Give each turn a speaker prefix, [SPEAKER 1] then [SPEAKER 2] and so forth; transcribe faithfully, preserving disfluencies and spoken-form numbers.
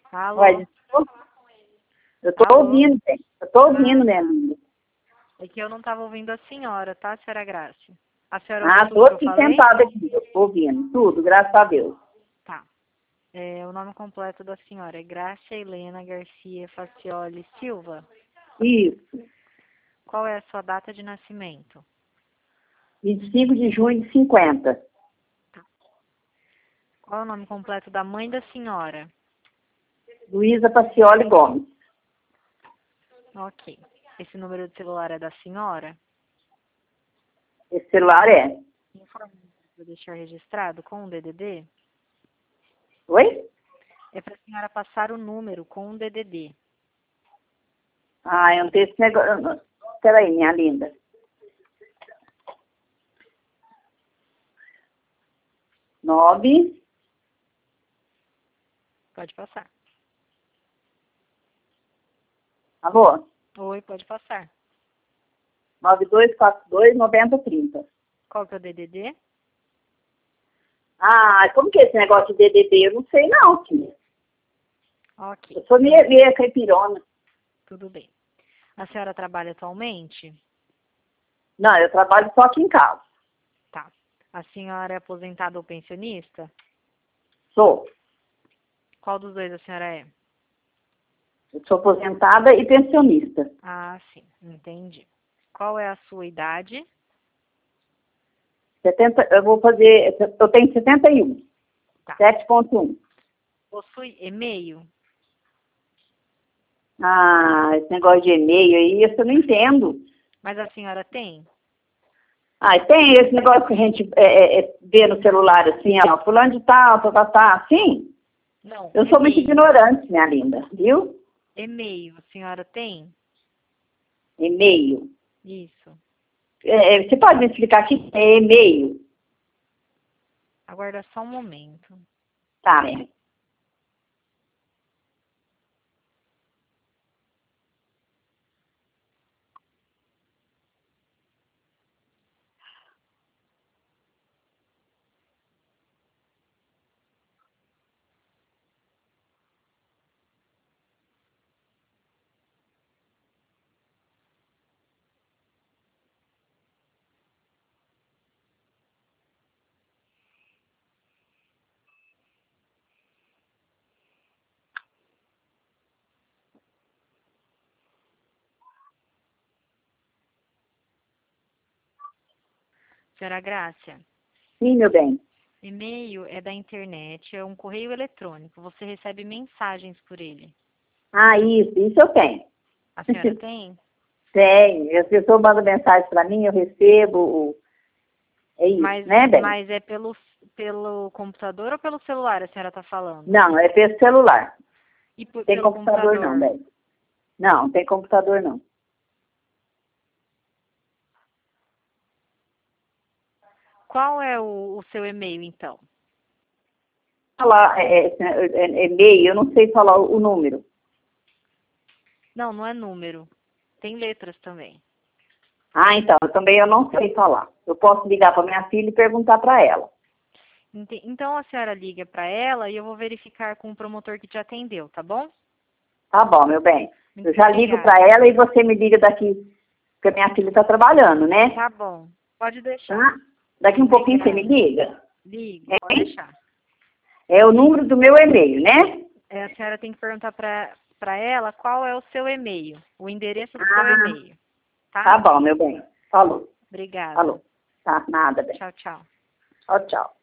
[SPEAKER 1] Alô?
[SPEAKER 2] Ué, eu tô
[SPEAKER 1] Alô?
[SPEAKER 2] ouvindo, bem. Eu tô ouvindo, minha linda.
[SPEAKER 1] É que eu não estava ouvindo a senhora, tá, senhora Graça? A senhora
[SPEAKER 2] Ah,
[SPEAKER 1] ouviu
[SPEAKER 2] tô
[SPEAKER 1] tudo que eu
[SPEAKER 2] aqui
[SPEAKER 1] falei?
[SPEAKER 2] sentada aqui, eu tô ouvindo tudo, graças a Deus.
[SPEAKER 1] Tá. É, o nome completo da senhora é Graça Helena Garcia Facioli Silva.
[SPEAKER 2] Isso,
[SPEAKER 1] Qual é a sua data de nascimento?
[SPEAKER 2] vinte e cinco de junho de cinquenta.
[SPEAKER 1] Qual é o nome completo da mãe da senhora?
[SPEAKER 2] Luísa Pacioli Gomes.
[SPEAKER 1] Ok. Esse número de celular é da senhora?
[SPEAKER 2] Esse celular é.
[SPEAKER 1] Vou deixar registrado com um D D D?
[SPEAKER 2] Oi?
[SPEAKER 1] É para a senhora passar o número com um D D D.
[SPEAKER 2] Ah, eu não tenho esse negócio. não. Peraí, minha linda. Nove.
[SPEAKER 1] Pode passar.
[SPEAKER 2] Alô?
[SPEAKER 1] Oi, pode passar.
[SPEAKER 2] nove dois quatro dois, noventa trinta.
[SPEAKER 1] Qual que é o D D D?
[SPEAKER 2] Ah, como que é esse negócio de D D D? Eu não sei não, filha.
[SPEAKER 1] Ok.
[SPEAKER 2] Eu sou meio, meio caipirona.
[SPEAKER 1] Tudo bem. A senhora trabalha atualmente?
[SPEAKER 2] Não, eu trabalho só aqui em casa.
[SPEAKER 1] Tá. A senhora é aposentada ou pensionista?
[SPEAKER 2] Sou.
[SPEAKER 1] Qual dos dois a senhora é?
[SPEAKER 2] Eu sou aposentada e pensionista.
[SPEAKER 1] Ah, sim. Entendi. Qual é a sua idade?
[SPEAKER 2] setenta, eu vou fazer, eu tenho setenta e um.
[SPEAKER 1] Tá.
[SPEAKER 2] sete ponto um.
[SPEAKER 1] Possui e-mail?
[SPEAKER 2] Ah, esse negócio de e-mail aí, isso eu não entendo.
[SPEAKER 1] Mas a senhora tem?
[SPEAKER 2] Ah, tem esse negócio que a gente é, é, é, vê no celular assim, ó, fulano de tal, tal, tal, tal, assim.
[SPEAKER 1] Não.
[SPEAKER 2] Eu sou muito
[SPEAKER 1] E-mail.
[SPEAKER 2] ignorante, minha linda, viu?
[SPEAKER 1] E-mail, a senhora tem?
[SPEAKER 2] E-mail.
[SPEAKER 1] Isso.
[SPEAKER 2] É, você pode me explicar o que é e-mail?
[SPEAKER 1] Aguarda só um momento.
[SPEAKER 2] Tá, né?
[SPEAKER 1] Senhora Grácia,
[SPEAKER 2] Sim, meu bem.
[SPEAKER 1] e-mail é da internet, é um correio eletrônico. Você recebe mensagens por ele.
[SPEAKER 2] Ah, isso, isso eu tenho.
[SPEAKER 1] A senhora tem?
[SPEAKER 2] Tenho. As pessoas mandam mensagem para mim, eu recebo. É isso,
[SPEAKER 1] Mas,
[SPEAKER 2] né, bem?
[SPEAKER 1] mas é pelo, pelo computador ou pelo celular a senhora está falando?
[SPEAKER 2] Não, é pelo celular.
[SPEAKER 1] E por-
[SPEAKER 2] Tem
[SPEAKER 1] pelo
[SPEAKER 2] computador não,
[SPEAKER 1] computador?
[SPEAKER 2] bem. Não, tem computador não.
[SPEAKER 1] Qual é o, o seu e-mail, então?
[SPEAKER 2] Falar é, é, é, e-mail, eu não sei falar o, o número.
[SPEAKER 1] Não, não é número. Tem letras também.
[SPEAKER 2] Ah, então, também eu não sei falar. Eu posso ligar para minha filha e perguntar para ela.
[SPEAKER 1] Ente- Então a senhora liga para ela e eu vou verificar com o promotor que te atendeu, tá bom?
[SPEAKER 2] Tá bom, meu bem.
[SPEAKER 1] Muito
[SPEAKER 2] Eu já ligo para
[SPEAKER 1] obrigada.
[SPEAKER 2] ela e você me liga daqui, porque minha filha está trabalhando, né?
[SPEAKER 1] Tá bom. Pode deixar.
[SPEAKER 2] Tá? Daqui um pouquinho você me
[SPEAKER 1] Obrigada.
[SPEAKER 2] liga?
[SPEAKER 1] Ligo, pode
[SPEAKER 2] Hein?
[SPEAKER 1] deixar.
[SPEAKER 2] É o número do meu e-mail, né?
[SPEAKER 1] É, a senhora tem que perguntar para para ela qual é o seu e-mail, o endereço do seu
[SPEAKER 2] Ah,
[SPEAKER 1] e-mail, tá?
[SPEAKER 2] tá bom, meu bem. Falou.
[SPEAKER 1] Obrigada.
[SPEAKER 2] Falou. Tá, nada, bem.
[SPEAKER 1] Tchau, tchau.
[SPEAKER 2] Tchau, tchau.